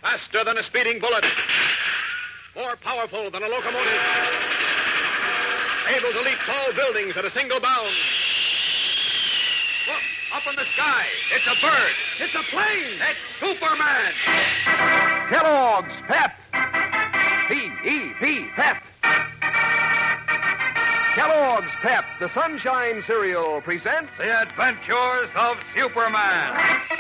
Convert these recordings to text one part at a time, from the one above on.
Faster than a speeding bullet. More powerful than a locomotive. Able to leap tall buildings at a single bound. Look, up in the sky. It's a bird. It's a plane. It's Superman. Kellogg's Pep. P-E-P, Pep. Kellogg's Pep, the Sunshine Cereal, presents The Adventures of Superman.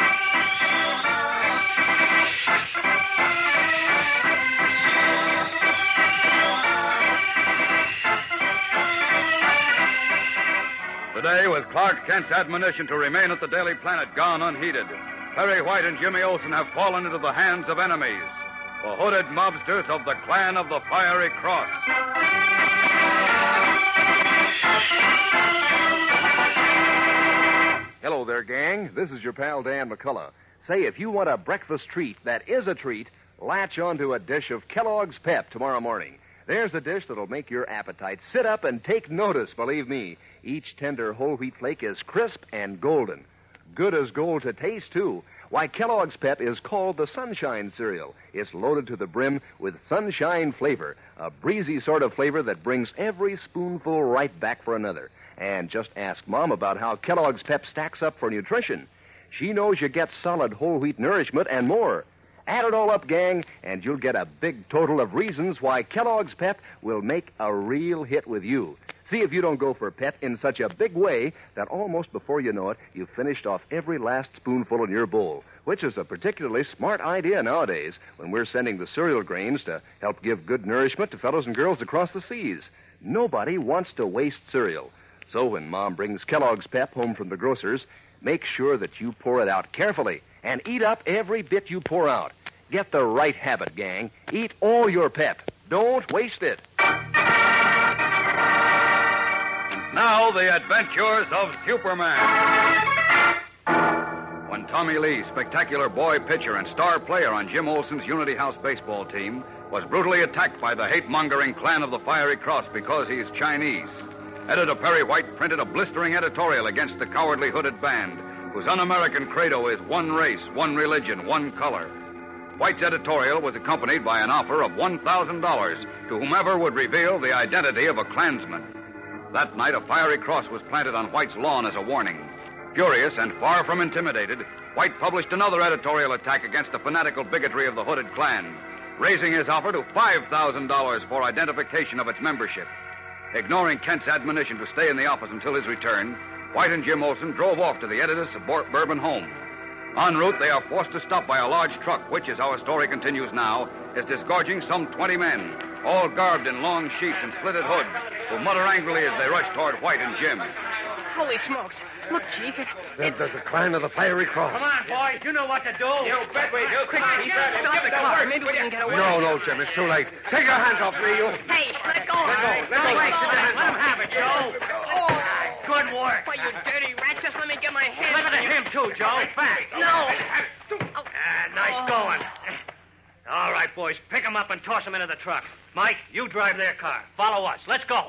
Today, with Clark Kent's admonition to remain at the Daily Planet gone unheeded, Perry White and Jimmy Olsen have fallen into the hands of enemies, the hooded mobsters of the Clan of the Fiery Cross. Hello there, gang. This is your pal Dan McCullough. Say, if you want a breakfast treat that is a treat, latch onto a dish of Kellogg's Pep tomorrow morning. There's a dish that'll make your appetite sit up and take notice, believe me. Each tender whole wheat flake is crisp and golden. Good as gold to taste, too. Why, Kellogg's Pep is called the Sunshine Cereal. It's loaded to the brim with sunshine flavor, a breezy sort of flavor that brings every spoonful right back for another. And just ask Mom about how Kellogg's Pep stacks up for nutrition. She knows you get solid whole wheat nourishment and more. Add it all up, gang, and you'll get a big total of reasons why Kellogg's Pep will make a real hit with you. See if you don't go for Pep in such a big way that almost before you know it, you've finished off every last spoonful in your bowl, which is a particularly smart idea nowadays when we're sending the cereal grains to help give good nourishment to fellows and girls across the seas. Nobody wants to waste cereal. So when Mom brings Kellogg's Pep home from the grocer's, make sure that you pour it out carefully and eat up every bit you pour out. Get the right habit, gang. Eat all your Pep. Don't waste it. Now, the Adventures of Superman. When Tommy Lee, spectacular boy pitcher and star player on Jim Olsen's Unity House baseball team, was brutally attacked by the hate-mongering Clan of the Fiery Cross because he's Chinese, Editor Perry White printed a blistering editorial against the cowardly hooded band, whose un-American credo is one race, one religion, one color. White's editorial was accompanied by an offer of $1,000 to whomever would reveal the identity of a Klansman. That night, a fiery cross was planted on White's lawn as a warning. Furious and far from intimidated, White published another editorial attack against the fanatical bigotry of the hooded Klan, raising his offer to $5,000 for identification of its membership. Ignoring Kent's admonition to stay in the office until his return, White and Jim Olsen drove off to the editor's suburban home. En route, they are forced to stop by a large truck, which, as our story continues now, is disgorging some 20 men, all garbed in long sheets and slitted hoods, who mutter angrily as they rush toward White and Jim. Holy smokes. Look, Chief, There's the Clan of the Fiery Cross. Come on, boys. You know what to do. You bet we do. quick, Chief. Stop the car. Maybe we can get away. No, Jim, it's too late. Take your hands off me, you. Hey, let go. Let go. Let him have it, Joe. Good work. Why, you dirty rat. Just let me get my hands Give it to him, too, Joe. Fast. No. Nice going. All right, boys. Pick him up and toss him into the truck. Mike, you drive their car. Follow us. Let's go.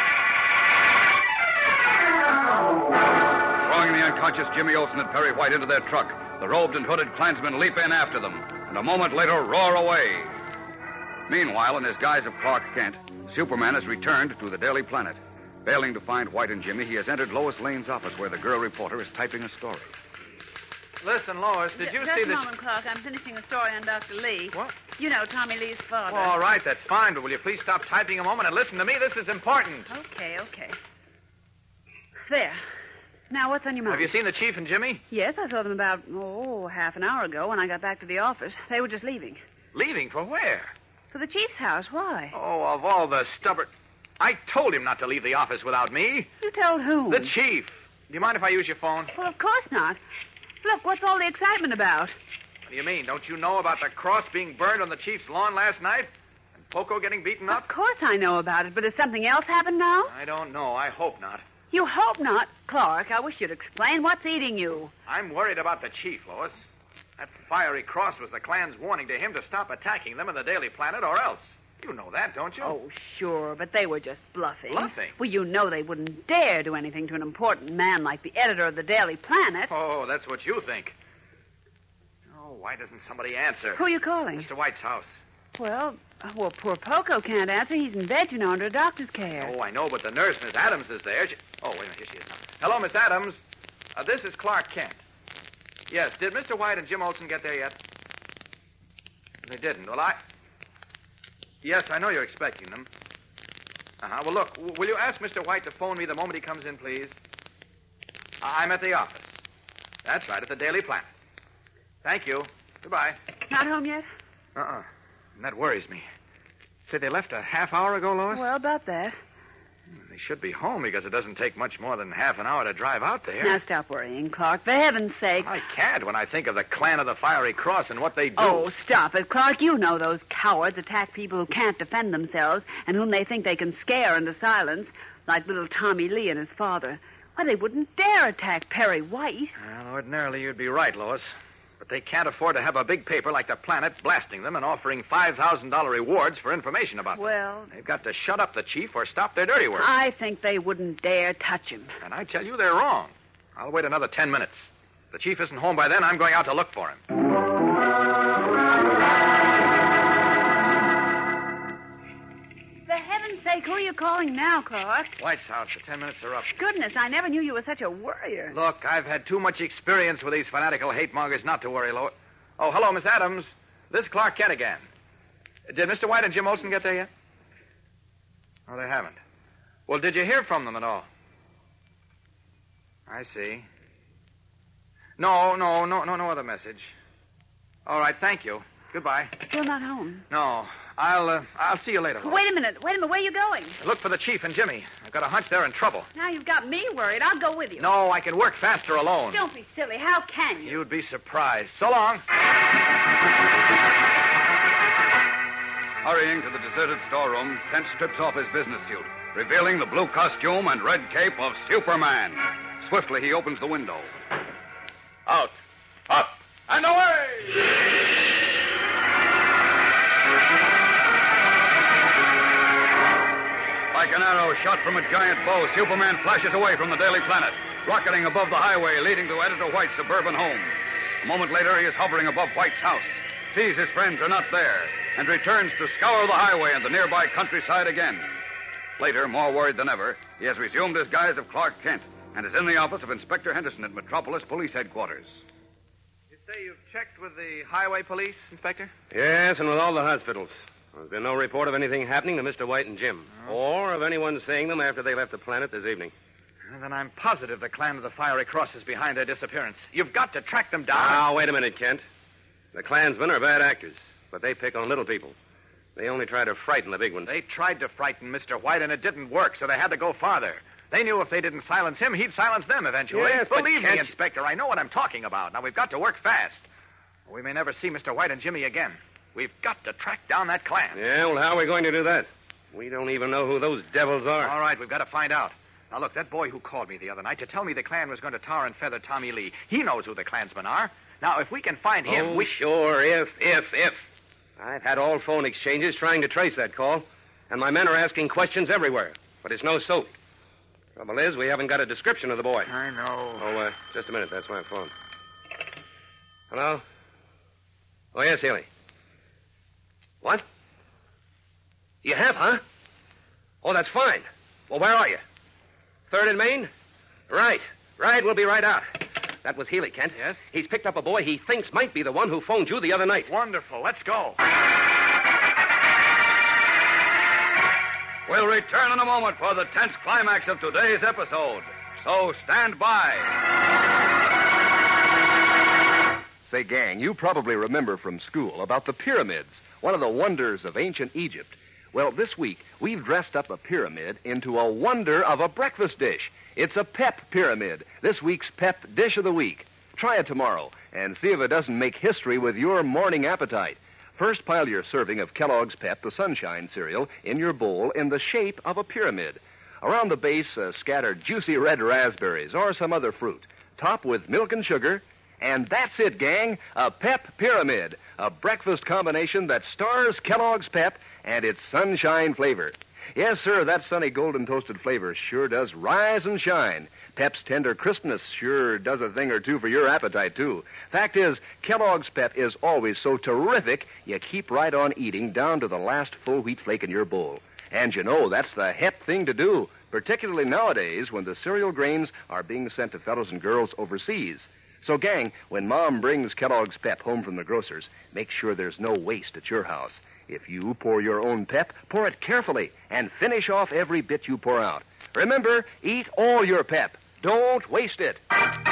Throwing the unconscious Jimmy Olsen and Perry White into their truck, the robed and hooded Klansmen leap in after them, and a moment later roar away. Meanwhile, in his guise of Clark Kent, Superman has returned to the Daily Planet. Failing to find White and Jimmy, he has entered Lois Lane's office where the girl reporter is typing a story. Listen, Lois, did you see Just a the... moment, Clark. I'm finishing a story on Dr. Lee. What? You know, Tommy Lee's father. All right, that's fine, but will you please stop typing a moment and listen to me? This is important. Okay. There. Now, what's on your mind? Have you seen the Chief and Jimmy? Yes, I saw them about, half an hour ago when I got back to the office. They were just leaving. Leaving for where? For the Chief's house. Why? Oh, of all the stubborn... I told him not to leave the office without me. You told whom? The Chief. Do you mind if I use your phone? Well, of course not. Look, what's all the excitement about? What do you mean? Don't you know about the cross being burned on the Chief's lawn last night? And Poco getting beaten up? Of course I know about it, but has something else happened now? I don't know. I hope not. You hope not. Clark, I wish you'd explain what's eating you. I'm worried about the Chief, Lois. That fiery cross was the Klan's warning to him to stop attacking them in the Daily Planet or else. You know that, don't you? Oh, sure, but they were just bluffing. Bluffing? Well, you know they wouldn't dare do anything to an important man like the editor of the Daily Planet. Oh, that's what you think. Oh, why doesn't somebody answer? Who are you calling? Mr. White's house. Well, poor Poco can't answer. He's in bed, under a doctor's care. Oh, I know, but the nurse, Miss Adams, is there. Oh, wait a minute. Here she is now. Hello, Miss Adams. This is Clark Kent. Yes, did Mr. White and Jim Olsen get there yet? They didn't. Well, Yes, I know you're expecting them. Uh-huh. Well, look, will you ask Mr. White to phone me the moment he comes in, please? I'm at the office. That's right, at the Daily Planet. Thank you. Goodbye. Not home yet? Uh-uh. And that worries me. Say they left a half hour ago, Lois? Well, about that. They should be home because it doesn't take much more than half an hour to drive out there. Now, stop worrying, Clark. For heaven's sake. I can't when I think of the Clan of the Fiery Cross and what they do. Oh, stop it, Clark. You know those cowards attack people who can't defend themselves and whom they think they can scare into silence, like little Tommy Lee and his father. Why, they wouldn't dare attack Perry White. Well, ordinarily you'd be right, Lois. But they can't afford to have a big paper like the Planet blasting them and offering $5,000 rewards for information about them. Well, They've got to shut up the chief or stop their dirty work. I think they wouldn't dare touch him. And I tell you, they're wrong. I'll wait another 10 minutes. If the chief isn't home by then, I'm going out to look for him. For heaven's sake, who are you calling now, Clark? White's house. The 10 minutes are up. Goodness, I never knew you were such a worrier. Look, I've had too much experience with these fanatical hate mongers not to worry, Lois. Oh, hello, Miss Adams. This is Clark Kent again. Did Mr. White and Jim Olsen get there yet? Oh, they haven't. Well, did you hear from them at all? I see. No other message. All right, thank you. Goodbye. Still not home. No, I'll see you later. Lois. Wait a minute. Where are you going? Look for the chief and Jimmy. I've got a hunch they're in trouble. Now you've got me worried. I'll go with you. No, I can work faster alone. Don't be silly. How can you? You'd be surprised. So long. Hurrying to the deserted storeroom, Kent strips off his business suit, revealing the blue costume and red cape of Superman. Swiftly, he opens the window. Out. Up. And away! Like an arrow shot from a giant bow, Superman flashes away from the Daily Planet, rocketing above the highway leading to Editor White's suburban home. A moment later, he is hovering above White's house, sees his friends are not there, and returns to scour the highway and the nearby countryside again. Later, more worried than ever, he has resumed his guise of Clark Kent and is in the office of Inspector Henderson at Metropolis Police Headquarters. You say you've checked with the highway police, Inspector? Yes, and with all the hospitals. There's been no report of anything happening to Mr. White and Jim, or of anyone seeing them after they left the Planet this evening. Well, then I'm positive the Clan of the Fiery Cross is behind their disappearance. You've got to track them down. Now, wait a minute, Kent. The Klansmen are bad actors, but they pick on little people. They only try to frighten the big ones. They tried to frighten Mr. White, and it didn't work, so they had to go farther. They knew if they didn't silence him, he'd silence them eventually. Yes, but Believe me, Kent... Inspector, I know what I'm talking about. Now, we've got to work fast. We may never see Mr. White and Jimmy again. We've got to track down that clan. Yeah, well, how are we going to do that? We don't even know who those devils are. All right, we've got to find out. Now, look, that boy who called me the other night to tell me the Klan was going to tar and feather Tommy Lee, he knows who the Klansmen are. Now, if we can find him, Sure, if. I've had all phone exchanges trying to trace that call, and my men are asking questions everywhere, but it's no soap. Trouble is, we haven't got a description of the boy. I know. Oh, just a minute. That's my phone. Hello? Oh, yes, Haley. What? You have, huh? Oh, that's fine. Well, where are you? 3rd and Main? Right. We'll be right out. That was Healy, Kent. Yes? He's picked up a boy he thinks might be the one who phoned you the other night. Wonderful. Let's go. We'll return in a moment for the tense climax of today's episode. So stand by. Say, gang, you probably remember from school about the pyramids, one of the wonders of ancient Egypt. Well, this week, we've dressed up a pyramid into a wonder of a breakfast dish. It's a Pep Pyramid, this week's Pep Dish of the Week. Try it tomorrow and see if it doesn't make history with your morning appetite. First, pile your serving of Kellogg's Pep, the Sunshine cereal, in your bowl in the shape of a pyramid. Around the base, scatter juicy red raspberries or some other fruit. Top with milk and sugar. And that's it, gang. A Pep Pyramid. A breakfast combination that stars Kellogg's Pep and its sunshine flavor. Yes, sir, that sunny golden toasted flavor sure does rise and shine. Pep's tender crispness sure does a thing or two for your appetite, too. Fact is, Kellogg's Pep is always so terrific, you keep right on eating down to the last full wheat flake in your bowl. And you know, that's the hep thing to do, particularly nowadays when the cereal grains are being sent to fellows and girls overseas. So, gang, when Mom brings Kellogg's Pep home from the grocer's, make sure there's no waste at your house. If you pour your own Pep, pour it carefully and finish off every bit you pour out. Remember, eat all your Pep. Don't waste it.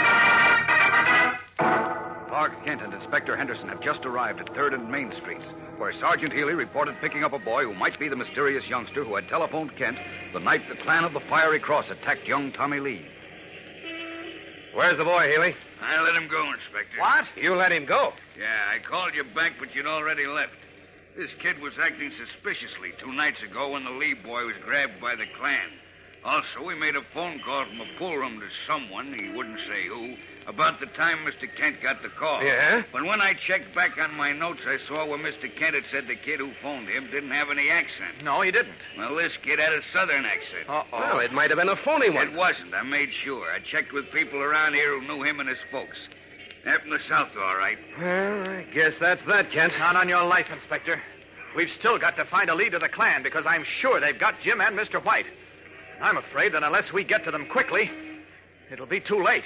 Clark Kent and Inspector Henderson have just arrived at 3rd and Main Streets, where Sergeant Healy reported picking up a boy who might be the mysterious youngster who had telephoned Kent the night the clan of the Fiery Cross attacked young Tommy Lee. Where's the boy, Healy? I let him go, Inspector. What? You let him go? Yeah, I called you back, but you'd already left. This kid was acting suspiciously 2 nights ago when the Lee boy was grabbed by the clan. Also, we made a phone call from a pool room to someone, he wouldn't say who, about the time Mr. Kent got the call. Yeah? But when I checked back on my notes, I saw where Mr. Kent had said the kid who phoned him didn't have any accent. No, he didn't. Well, this kid had a southern accent. Uh-oh. Well, it might have been a phony one. It wasn't. I made sure. I checked with people around here who knew him and his folks. They're from the South, all right. Well, I guess that's that, Kent. Not on your life, Inspector. We've still got to find a lead to the clan because I'm sure they've got Jim and Mr. White. I'm afraid that unless we get to them quickly, it'll be too late.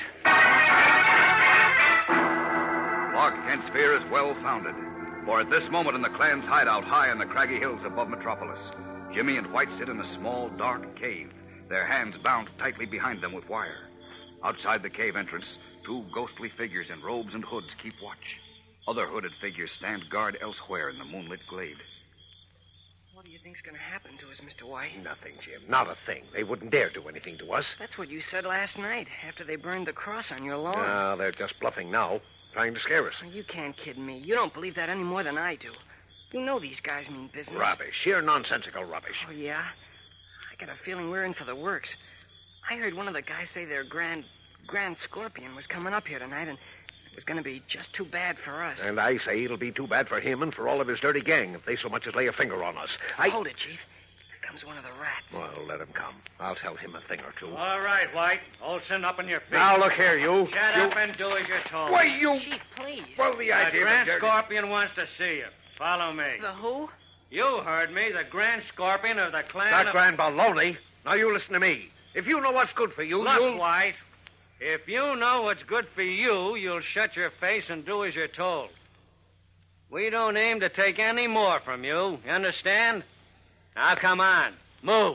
Clark Kent's fear is well founded, for at this moment in the clan's hideout high in the craggy hills above Metropolis, Jimmy and White sit in a small, dark cave, their hands bound tightly behind them with wire. Outside the cave entrance, 2 ghostly figures in robes and hoods keep watch. Other hooded figures stand guard elsewhere in the moonlit glade. What do you think's going to happen to us, Mr. White? Nothing, Jim. Not a thing. They wouldn't dare do anything to us. That's what you said last night, after they burned the cross on your lawn. No, they're just bluffing now, trying to scare us. Oh, you can't kid me. You don't believe that any more than I do. You know these guys mean business. Rubbish. Sheer nonsensical rubbish. Oh, yeah? I got a feeling we're in for the works. I heard one of the guys say their Grand Scorpion was coming up here tonight, and it was going to be just too bad for us. And I say it'll be too bad for him and for all of his dirty gang if they so much as lay a finger on us. Hold it, Chief. Here comes one of the rats. Well, let him come. I'll tell him a thing or two. All right, White. Olson, up on your feet. Now, look here, you. Shut up and do as you're told. Why, you... Chief, please. Well, the The idea Grand of... Scorpion wants to see you. Follow me. The who? You heard me. The Grand Scorpion of the clan Not of... Grand Baloney. Now, you listen to me. If you know what's good for you, Look, you'll... White, if you know what's good for you, you'll shut your face and do as you're told. We don't aim to take any more from you. You understand? Now, come on. Move.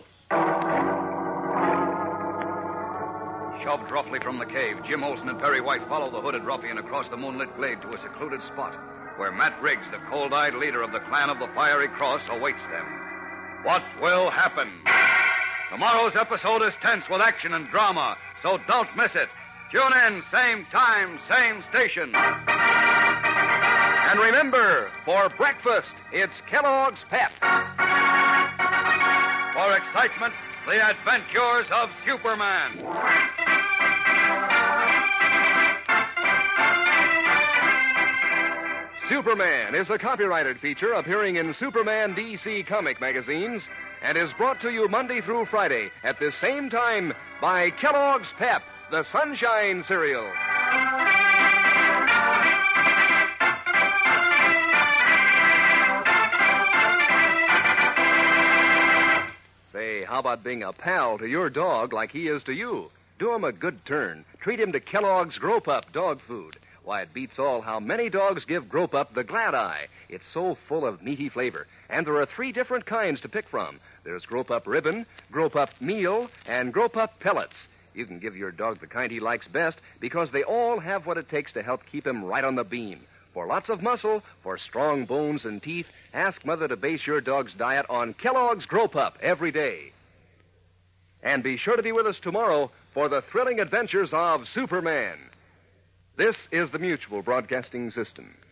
Shoved roughly from the cave, Jim Olson and Perry White follow the hooded ruffian across the moonlit glade to a secluded spot where Matt Riggs, the cold-eyed leader of the clan of the Fiery Cross, awaits them. What will happen? Tomorrow's episode is tense with action and drama, so don't miss it. Tune in, same time, same station. And remember, for breakfast, it's Kellogg's Pep. For excitement, the adventures of Superman. Superman is a copyrighted feature appearing in Superman DC comic magazines and is brought to you Monday through Friday at the same time by Kellogg's Pep, the Sunshine Cereal. Say, how about being a pal to your dog like he is to you? Do him a good turn. Treat him to Kellogg's Grow Pup dog food. Why, it beats all how many dogs give Grow Pup the glad eye. It's so full of meaty flavor. And there are 3 different kinds to pick from. There's Grow Pup Ribbon, Grow Pup Meal, and Grow Pup Pellets. You can give your dog the kind he likes best because they all have what it takes to help keep him right on the beam. For lots of muscle, for strong bones and teeth, ask Mother to base your dog's diet on Kellogg's Grow Pup every day. And be sure to be with us tomorrow for the thrilling adventures of Superman. This is the Mutual Broadcasting System.